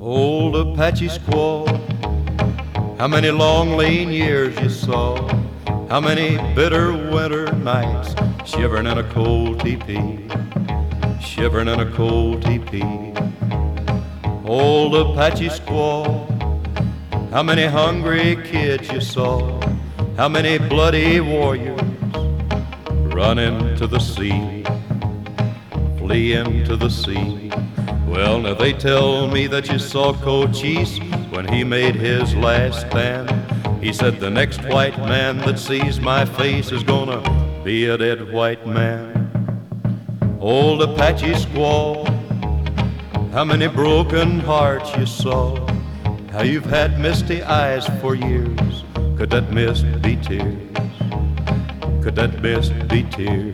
Old Apache squaw, how many long lean years you saw, how many bitter winter nights, shivering in a cold teepee, shivering in a cold teepee. Old Apache squaw, how many hungry kids you saw, how many bloody warriors running to the sea, fleeing to the sea. Well, now they tell me that you saw Cochise when he made his last stand. He said the next white man that sees my face is gonna be a dead white man. Old Apache squaw, how many broken hearts you saw, how you've had misty eyes for years. Could that mist be tears? Could that mist be tears?